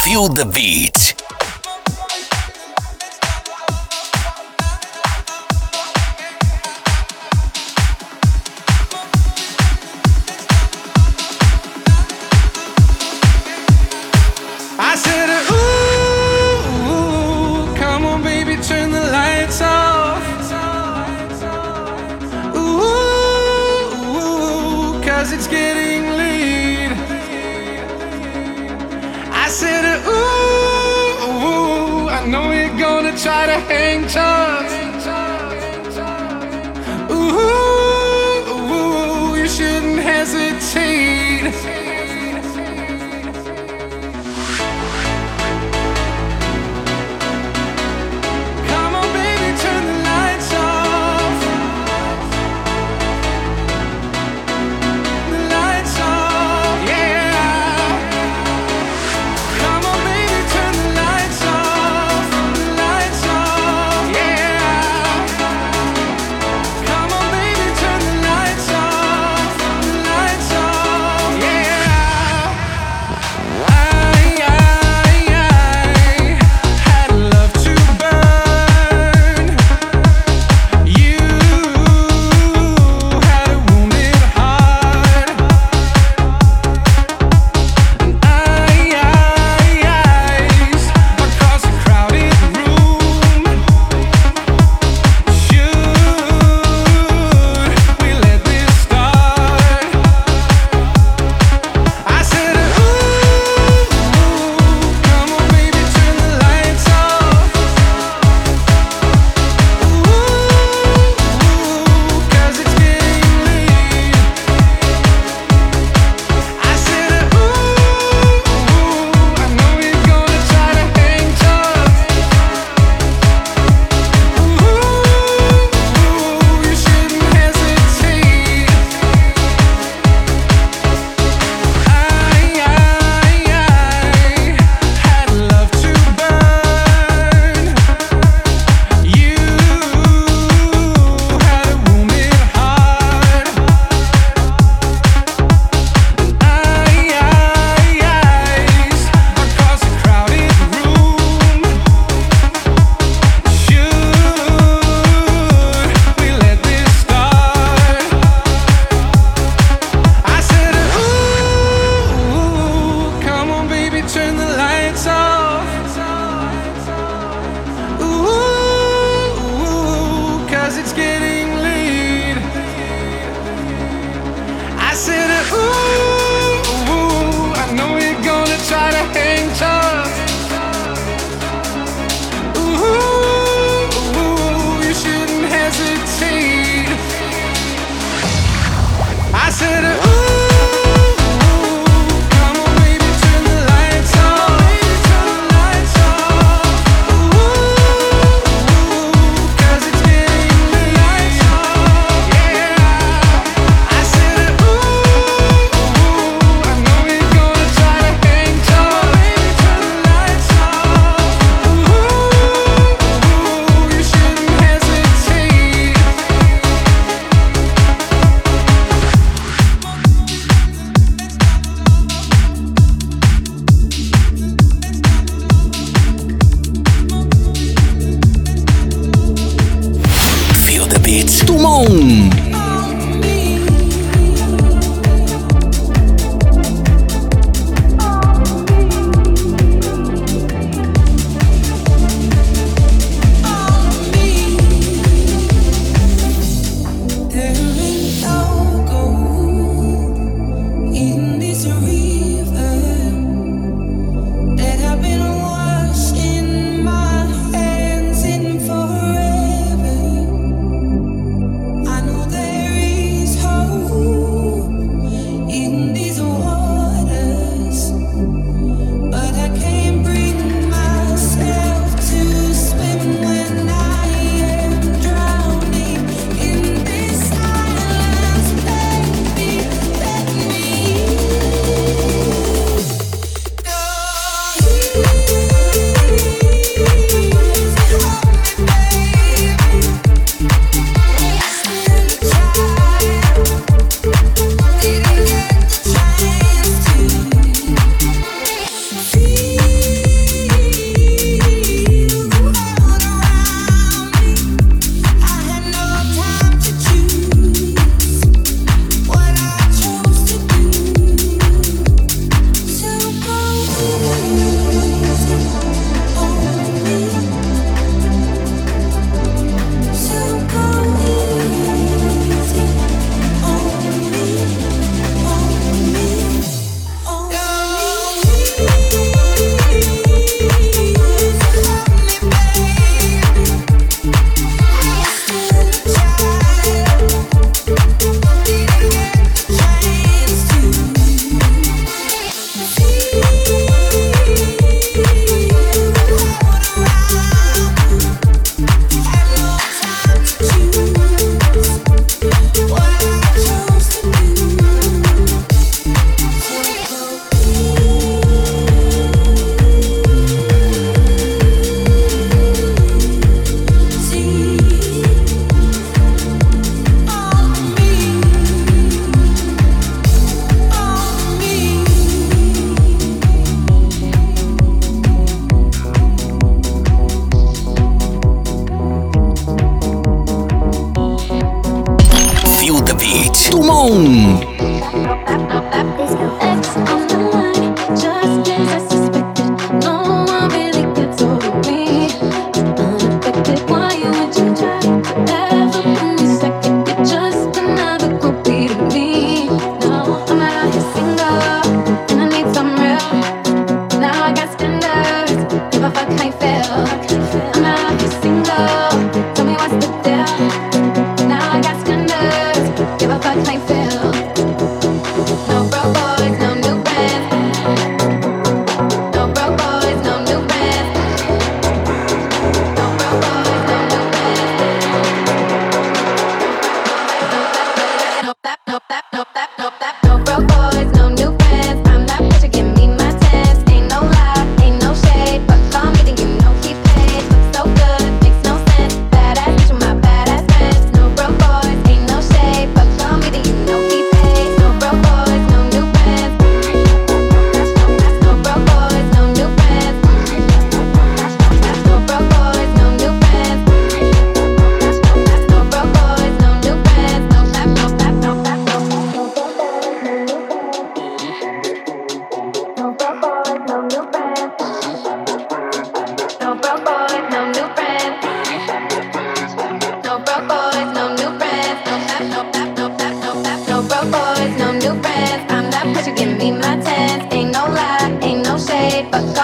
Feel the beat. I said, ooh, come on, baby, turn the lights off. Ooh, 'cause it's getting late. I said, ooh, I know you're gonna try to hang tough. Ooh, you shouldn't hesitate.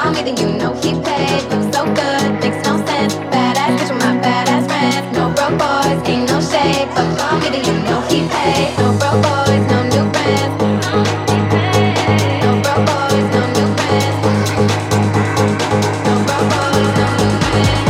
call me, then you know he paid. Looks so good, makes no sense. Badass bitch with my badass friends. No broke boys, ain't no shade. But call me, then you know he paid. No broke boys, no new friends. No broke boys, no new friends. No broke boys, no new friends.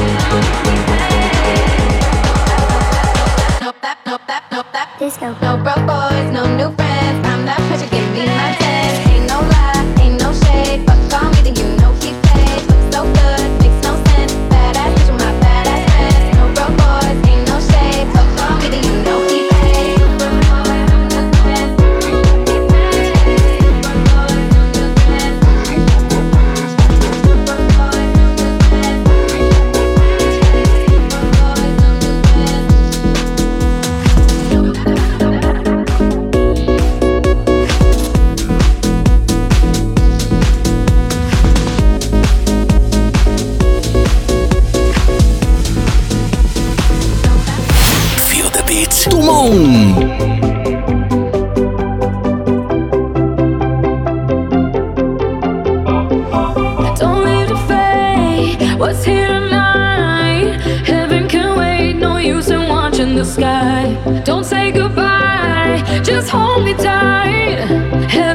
Disco. No broke boys, no new friends. I'm that pressure, give me my 10. Ain't no lie, ain't no shade. But call me, then you know he paid. Looks so good, makes no sense. Badass bitch with my badass friends. No broke boys, ain't no shade. But call me, then you know he paid. No broke boys, no new friends. He paid. Broke boys, no new friends. Broke boys, no new friends. Tout le monde! Don't leave the fate. What's here tonight? Heaven can wait. No use in watching the sky. Don't say goodbye. Just hold me tight.